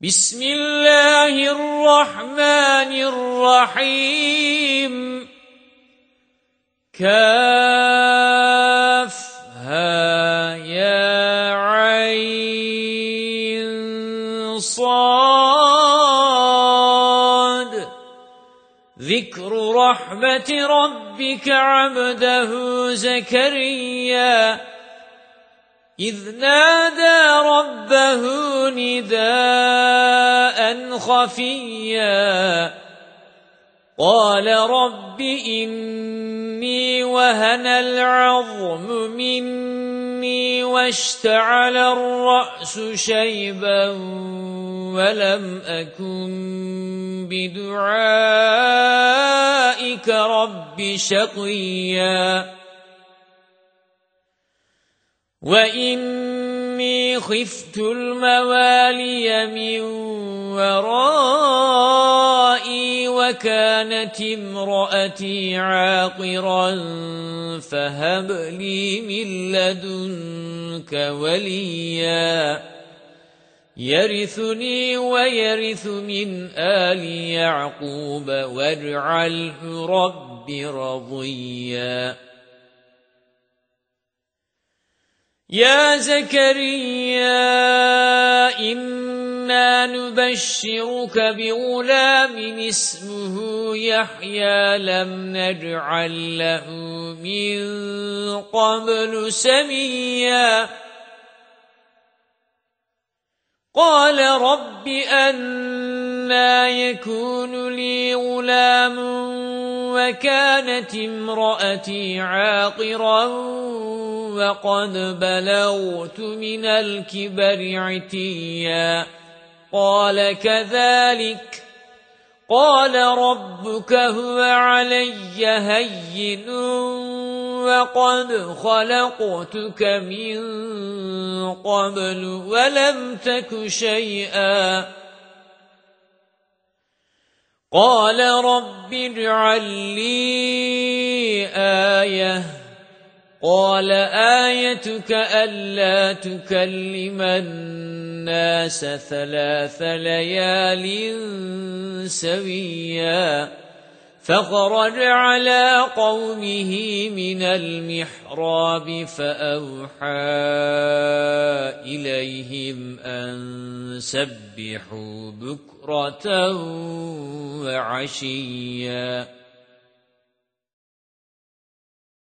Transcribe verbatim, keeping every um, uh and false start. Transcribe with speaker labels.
Speaker 1: بسم الله الرحمن الرحيم كافها يا عين صاد ذكر رحمة ربك عبده زكريا إذ نادى ربه نداء خفيا قال رب إني وهن العظم مني واشتعل الرأس شيبا ولم أكن بدعائك رب شقيا وإني خفت الموالي من ورائي وكانت امرأتي عاقرا فهب لي من لدنك وليا يرثني ويرث من آل يعقوب واجعله رب رضيا يا زكريا إنا نبشرك بغلام اسمه يحيى لم نجعل له من قبل سميا قال رب أنى يكون لي غلام وكانت امرأتي عاقرا وقد بلغت من الكبر عتيا قال كذلك قال ربك هو علي هين وقد خلقتك من قبل ولم تك شيئا قال رب اجعل لي آية قال آيتك ألا تكلم الناس ثلاث ليال سويا فخرج على قومه من المحراب فأوحى إليهم أن سبحوا بكرة وعشيا